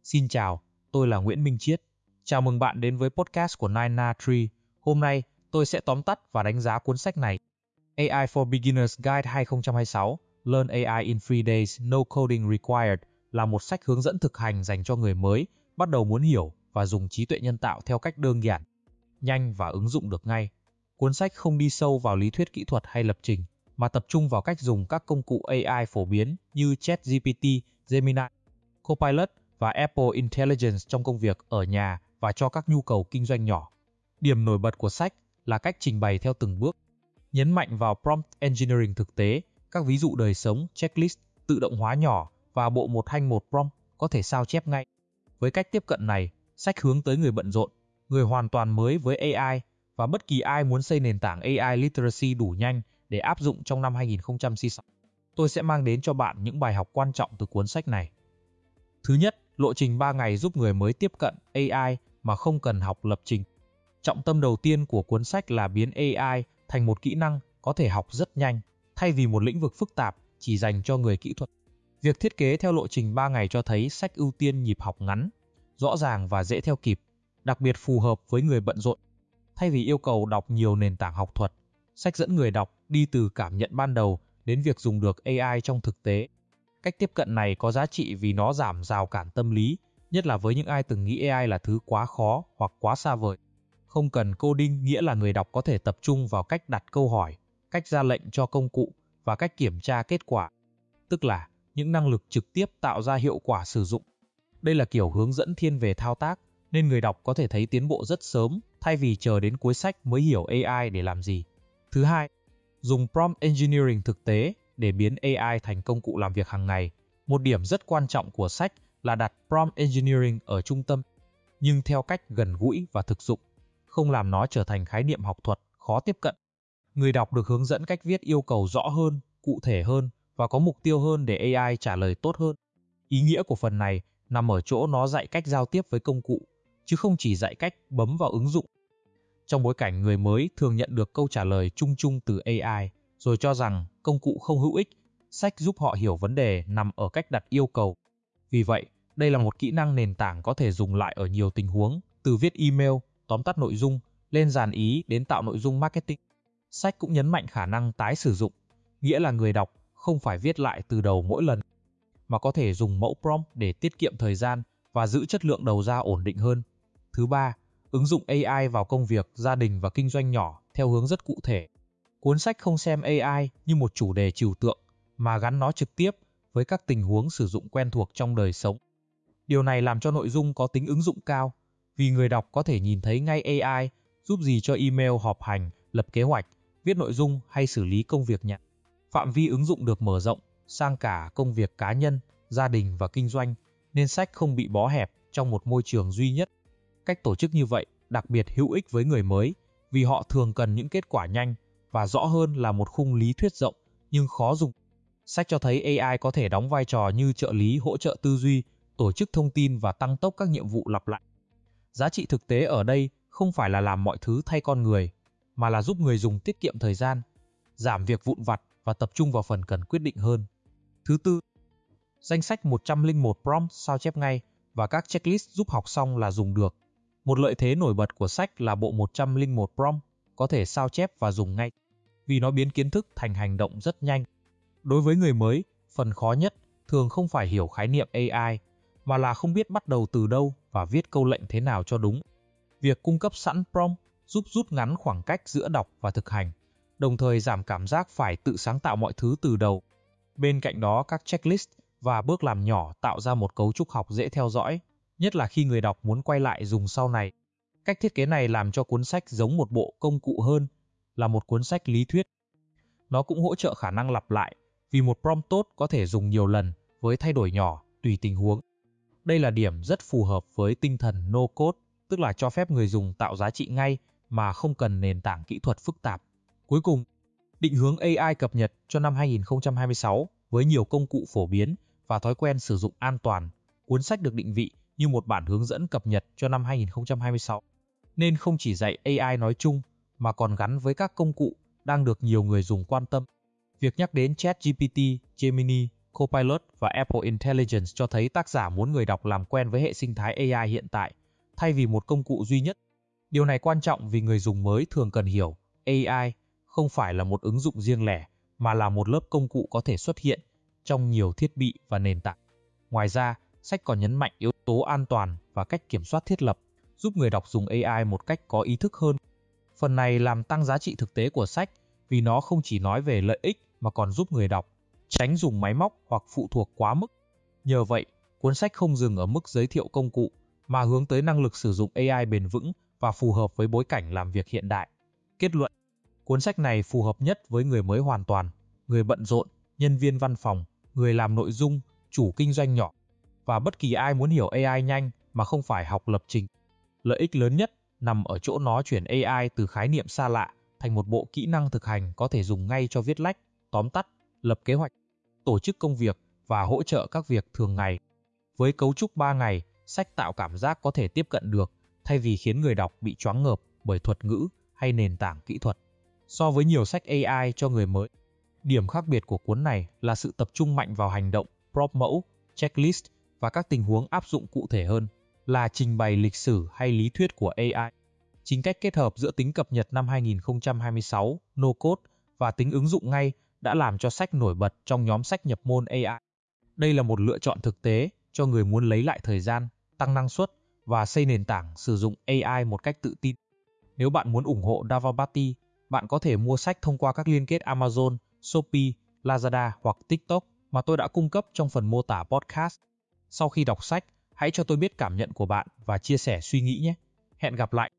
Xin chào, tôi là Nguyễn Minh Chiết. Chào mừng bạn đến với podcast của Nine Na Tree. Hôm nay, tôi sẽ tóm tắt và đánh giá cuốn sách này. AI for Beginners Guide 2026, Learn AI in 3 Days, No Coding Required là một sách hướng dẫn thực hành dành cho người mới, bắt đầu muốn hiểu và dùng trí tuệ nhân tạo theo cách đơn giản, nhanh và ứng dụng được ngay. Cuốn sách không đi sâu vào lý thuyết kỹ thuật hay lập trình, mà tập trung vào cách dùng các công cụ AI phổ biến như ChatGPT, Gemini, Copilot và Apple Intelligence trong công việc ở nhà và cho các nhu cầu kinh doanh nhỏ. Điểm nổi bật của sách là cách trình bày theo từng bước, nhấn mạnh vào prompt engineering thực tế, các ví dụ đời sống, checklist, tự động hóa nhỏ và bộ 1 prompt có thể sao chép ngay. Với cách tiếp cận này, sách hướng tới người bận rộn, người hoàn toàn mới với AI và bất kỳ ai muốn xây nền tảng AI literacy đủ nhanh để áp dụng trong năm 2026. Tôi sẽ mang đến cho bạn những bài học quan trọng từ cuốn sách này. Thứ nhất, lộ trình 3 ngày giúp người mới tiếp cận AI mà không cần học lập trình. Trọng tâm đầu tiên của cuốn sách là biến AI thành một kỹ năng có thể học rất nhanh, thay vì một lĩnh vực phức tạp chỉ dành cho người kỹ thuật. Việc thiết kế theo lộ trình 3 ngày cho thấy sách ưu tiên nhịp học ngắn, rõ ràng và dễ theo kịp, đặc biệt phù hợp với người bận rộn. Thay vì yêu cầu đọc nhiều nền tảng học thuật, sách dẫn người đọc đi từ cảm nhận ban đầu đến việc dùng được AI trong thực tế. Cách tiếp cận này có giá trị vì nó giảm rào cản tâm lý, nhất là với những ai từng nghĩ AI là thứ quá khó hoặc quá xa vời. Không cần coding nghĩa là người đọc có thể tập trung vào cách đặt câu hỏi, cách ra lệnh cho công cụ và cách kiểm tra kết quả, tức là những năng lực trực tiếp tạo ra hiệu quả sử dụng. Đây là kiểu hướng dẫn thiên về thao tác, nên người đọc có thể thấy tiến bộ rất sớm thay vì chờ đến cuối sách mới hiểu AI để làm gì. Thứ hai, dùng prompt engineering thực tế để biến AI thành công cụ làm việc hàng ngày. Một điểm rất quan trọng của sách là đặt prompt engineering ở trung tâm, nhưng theo cách gần gũi và thực dụng, không làm nó trở thành khái niệm học thuật khó tiếp cận. Người đọc được hướng dẫn cách viết yêu cầu rõ hơn, cụ thể hơn và có mục tiêu hơn để AI trả lời tốt hơn. Ý nghĩa của phần này nằm ở chỗ nó dạy cách giao tiếp với công cụ, chứ không chỉ dạy cách bấm vào ứng dụng. Trong bối cảnh người mới thường nhận được câu trả lời chung chung từ AI, rồi cho rằng công cụ không hữu ích, sách giúp họ hiểu vấn đề nằm ở cách đặt yêu cầu. Vì vậy, đây là một kỹ năng nền tảng có thể dùng lại ở nhiều tình huống, từ viết email, tóm tắt nội dung, lên dàn ý đến tạo nội dung marketing. Sách cũng nhấn mạnh khả năng tái sử dụng, nghĩa là người đọc không phải viết lại từ đầu mỗi lần, mà có thể dùng mẫu prompt để tiết kiệm thời gian và giữ chất lượng đầu ra ổn định hơn. Thứ ba, ứng dụng AI vào công việc, gia đình và kinh doanh nhỏ theo hướng rất cụ thể. Cuốn sách không xem AI như một chủ đề trừu tượng, mà gắn nó trực tiếp với các tình huống sử dụng quen thuộc trong đời sống. Điều này làm cho nội dung có tính ứng dụng cao, vì người đọc có thể nhìn thấy ngay AI giúp gì cho email, họp hành, lập kế hoạch, viết nội dung hay xử lý công việc nhà. Phạm vi ứng dụng được mở rộng sang cả công việc cá nhân, gia đình và kinh doanh, nên sách không bị bó hẹp trong một môi trường duy nhất. Cách tổ chức như vậy đặc biệt hữu ích với người mới, vì họ thường cần những kết quả nhanh và rõ hơn là một khung lý thuyết rộng nhưng khó dùng. Sách cho thấy AI có thể đóng vai trò như trợ lý hỗ trợ tư duy, tổ chức thông tin và tăng tốc các nhiệm vụ lặp lại. Giá trị thực tế ở đây không phải là làm mọi thứ thay con người, mà là giúp người dùng tiết kiệm thời gian, giảm việc vụn vặt và tập trung vào phần cần quyết định hơn. Thứ tư, danh sách 101 prompt sao chép ngay và các checklist giúp học xong là dùng được. Một lợi thế nổi bật của sách là bộ 101 prompt có thể sao chép và dùng ngay, vì nó biến kiến thức thành hành động rất nhanh. Đối với người mới, phần khó nhất thường không phải hiểu khái niệm AI, mà là không biết bắt đầu từ đâu và viết câu lệnh thế nào cho đúng. Việc cung cấp sẵn prompt giúp rút ngắn khoảng cách giữa đọc và thực hành, đồng thời giảm cảm giác phải tự sáng tạo mọi thứ từ đầu. Bên cạnh đó, các checklist và bước làm nhỏ tạo ra một cấu trúc học dễ theo dõi, nhất là khi người đọc muốn quay lại dùng sau này. Cách thiết kế này làm cho cuốn sách giống một bộ công cụ hơn là một cuốn sách lý thuyết. Nó cũng hỗ trợ khả năng lặp lại, vì một prompt tốt có thể dùng nhiều lần với thay đổi nhỏ tùy tình huống. Đây là điểm rất phù hợp với tinh thần no code, tức là cho phép người dùng tạo giá trị ngay mà không cần nền tảng kỹ thuật phức tạp. Cuối cùng, định hướng AI cập nhật cho năm 2026 với nhiều công cụ phổ biến và thói quen sử dụng an toàn. Cuốn sách được định vị như một bản hướng dẫn cập nhật cho năm 2026, nên không chỉ dạy AI nói chung mà còn gắn với các công cụ đang được nhiều người dùng quan tâm. Việc nhắc đến ChatGPT, Gemini, Copilot và Apple Intelligence cho thấy tác giả muốn người đọc làm quen với hệ sinh thái AI hiện tại, thay vì một công cụ duy nhất. Điều này quan trọng vì người dùng mới thường cần hiểu AI không phải là một ứng dụng riêng lẻ, mà là một lớp công cụ có thể xuất hiện trong nhiều thiết bị và nền tảng. Ngoài ra, sách còn nhấn mạnh yếu tố an toàn và cách kiểm soát thiết lập, giúp người đọc dùng AI một cách có ý thức hơn. Phần này làm tăng giá trị thực tế của sách vì nó không chỉ nói về lợi ích mà còn giúp người đọc tránh dùng máy móc hoặc phụ thuộc quá mức. Nhờ vậy, cuốn sách không dừng ở mức giới thiệu công cụ mà hướng tới năng lực sử dụng AI bền vững và phù hợp với bối cảnh làm việc hiện đại. Kết luận, cuốn sách này phù hợp nhất với người mới hoàn toàn, người bận rộn, nhân viên văn phòng, người làm nội dung, chủ kinh doanh nhỏ và bất kỳ ai muốn hiểu AI nhanh mà không phải học lập trình. Lợi ích lớn nhất nằm ở chỗ nó chuyển AI từ khái niệm xa lạ thành một bộ kỹ năng thực hành có thể dùng ngay cho viết lách, tóm tắt, lập kế hoạch, tổ chức công việc và hỗ trợ các việc thường ngày. Với cấu trúc 3 ngày, sách tạo cảm giác có thể tiếp cận được thay vì khiến người đọc bị choáng ngợp bởi thuật ngữ hay nền tảng kỹ thuật. So với nhiều sách AI cho người mới, điểm khác biệt của cuốn này là sự tập trung mạnh vào hành động, prompt mẫu, checklist và các tình huống áp dụng cụ thể hơn là trình bày lịch sử hay lý thuyết của AI. Chính cách kết hợp giữa tính cập nhật năm 2026, no code và tính ứng dụng ngay đã làm cho sách nổi bật trong nhóm sách nhập môn AI. Đây là một lựa chọn thực tế cho người muốn lấy lại thời gian, tăng năng suất và xây nền tảng sử dụng AI một cách tự tin. Nếu bạn muốn ủng hộ Davabati, bạn có thể mua sách thông qua các liên kết Amazon, Shopee, Lazada hoặc TikTok mà tôi đã cung cấp trong phần mô tả podcast. Sau khi đọc sách, hãy cho tôi biết cảm nhận của bạn và chia sẻ suy nghĩ nhé. Hẹn gặp lại!